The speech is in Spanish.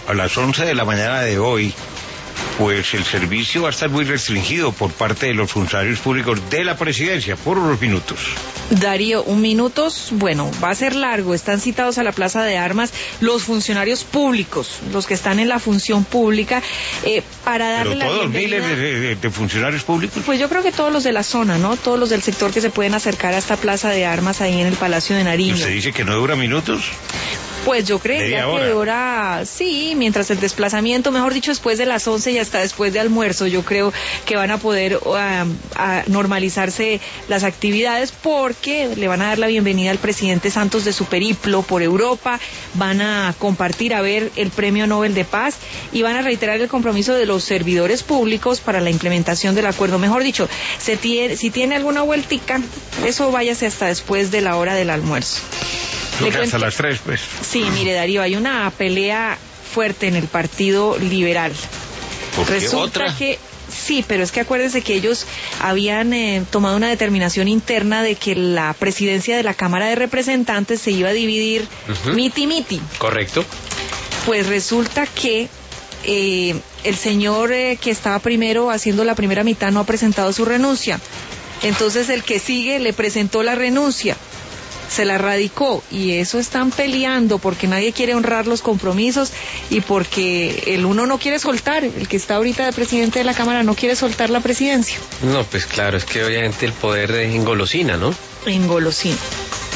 a las 11 de la mañana de hoy, pues el servicio va a estar muy restringido por parte de los funcionarios públicos de la presidencia, por unos minutos. Darío, un minuto, bueno, va a ser largo. Están citados a la Plaza de Armas los funcionarios públicos, los que están en la función pública, para darle la bienvenida. ¿Pero todos miles de funcionarios públicos? Pues yo creo que todos los de la zona, ¿no? Todos los del sector que se pueden acercar a esta Plaza de Armas ahí en el Palacio de Nariño. ¿Usted dice que no dura minutos? Pues yo creería que dura, sí, mientras el desplazamiento, mejor dicho, después de las 11 y hasta después de almuerzo, yo creo que van a poder a normalizarse las actividades, porque le van a dar la bienvenida al presidente Santos de su periplo por Europa, van a compartir a ver el Premio Nobel de Paz y van a reiterar el compromiso de los servidores públicos para la implementación del acuerdo. Mejor dicho, si tiene alguna vueltica, eso váyase hasta después de la hora del almuerzo. Hasta las 3, pues. Sí, mire, Darío, hay una pelea fuerte en el Partido Liberal. ¿Por qué? Resulta ¿Otra? que sí, pero es que acuérdense que ellos habían tomado una determinación interna de que la presidencia de la Cámara de Representantes se iba a dividir miti-miti. Correcto. Pues resulta que el señor que estaba primero haciendo la primera mitad no ha presentado su renuncia. Entonces el que sigue le presentó la renuncia, se la radicó, y eso están peleando porque nadie quiere honrar los compromisos y porque el uno no quiere soltar, el que está ahorita de presidente de la Cámara no quiere soltar la presidencia. No, pues claro, es que obviamente el poder engolosina, ¿no? Engolosina.